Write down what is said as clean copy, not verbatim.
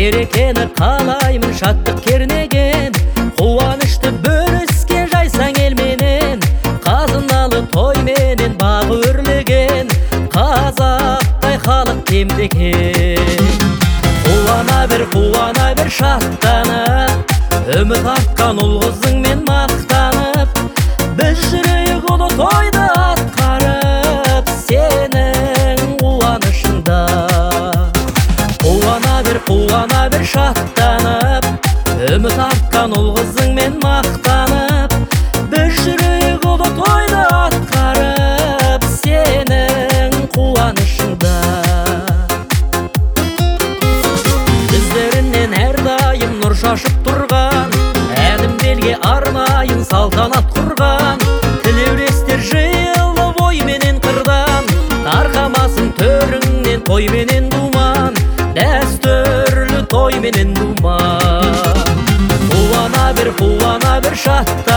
берекені қалаймын, шаттық кернеген, қуанышты бөліске жайсаң елменен, қазыналы тойменен бағы өрлеген, қазақтай халық кемдеген. Қуана бер шаттанып, үміт артқан ұл қызыңмен мақтанып, біз жүрейік ұлы тойды атқарып, сенің қуанышыңда. Қуана бер шаттанып, үміт артқан ұл қызыңмен мақтанып, біз жүрейік ұлы тойды атқарып, сенің қуанышыңда. Жүздерінен әрдайым нұр шашып тұрған, әнім белге арнайын салтанат құрған, тілеулестер жиылып ойменен қырдан, тарқамасын төріңнен тойменен думан, дәстүрлі тойменен думан. Қуана бер шаттанып,